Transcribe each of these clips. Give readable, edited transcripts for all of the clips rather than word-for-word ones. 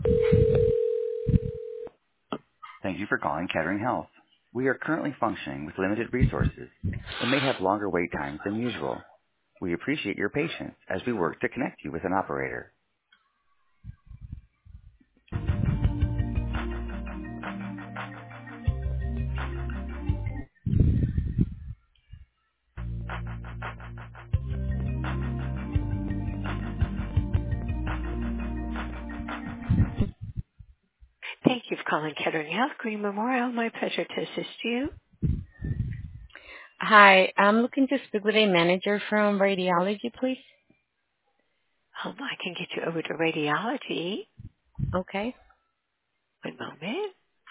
Thank you for calling Kettering Health. We are currently functioning with limited resources and may have longer wait times than usual. We appreciate your patience as we work to connect you with an operator. Thank you for calling Kettering Health Green Memorial. My pleasure to assist you. Hi, I'm looking to speak with a manager from radiology, please. I can get you over to radiology. Okay. One moment.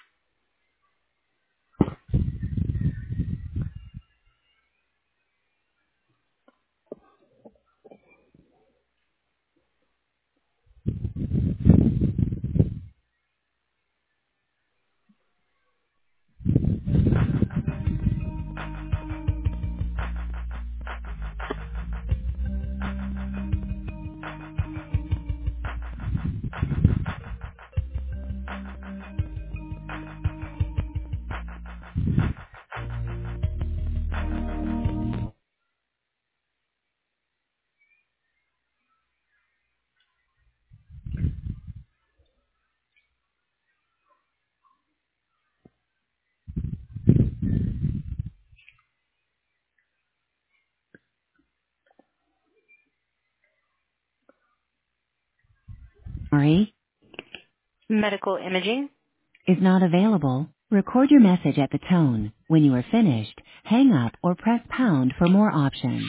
Sorry, Medical imaging. is not available. Record your message at the tone. When you are finished, hang up or press pound for more options.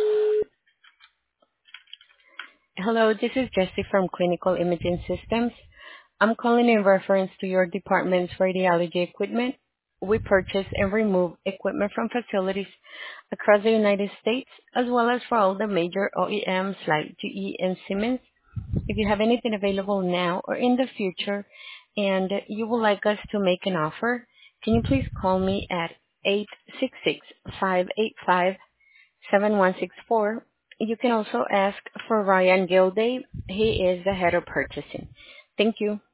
Hello, this is Jessie from Clinical Imaging Systems. I'm calling in reference to your department's radiology equipment. We purchase and remove equipment from facilities across the United States, as well as for all the major OEMs like GE and Siemens. If you have anything available now or in the future and you would like us to make an offer, can you please call me at 866-585-7164. You can also ask for Ryan Gilday. He is the head of purchasing. Thank you.